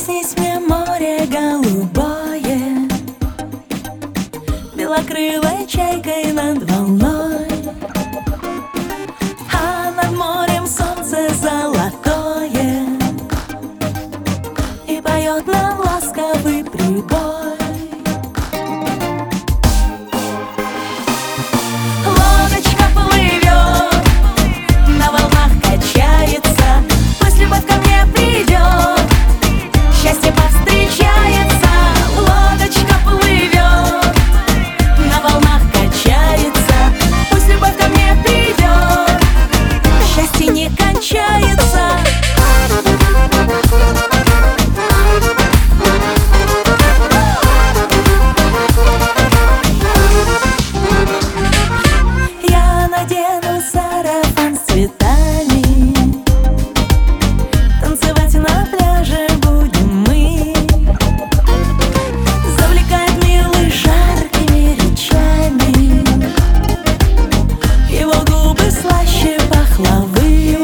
Приснись мне море голубое, белокрылой чайкой над волной, а над морем солнце золотое и поет нам ласковый прибой. Лодочка плывет, на волнах качается, пусть любовь ко мне придет, счастье повстречается. Лодочка плывет, на волнах качается, пусть любовь ко мне придет, счастье не кончается. Я надену сарафан с цветами, танцевать на пляже будем мы. Завлекает милый жаркими речами, его губы слаще пахлавы.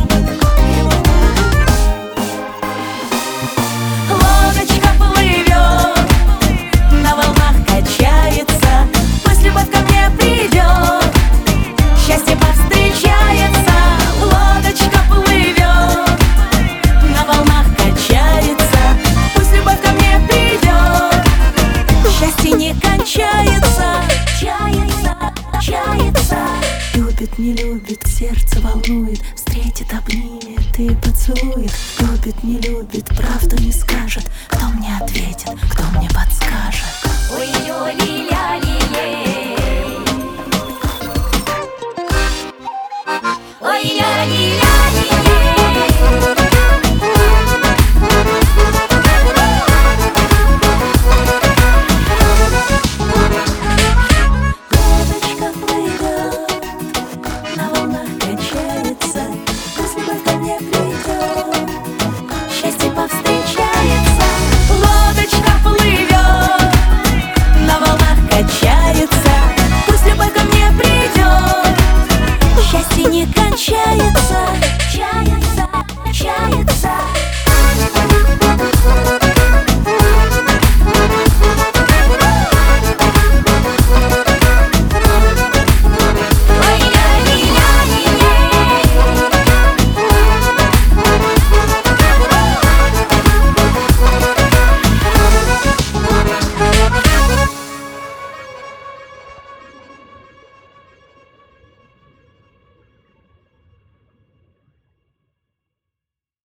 Лодочка плывет, на волнах качается, пусть любовь ко мне придет, счастье повстречается. Лодочка плывет, на волнах качается, пусть любовь ко мне придет, счастье не кончается. Чается. Любит, не любит, сердце волнует, встретит, обнимет и поцелует. Любит, не любит, правду не скажет, кто мне ответит, кто мне подскажет. Ой-ой-ля-ля.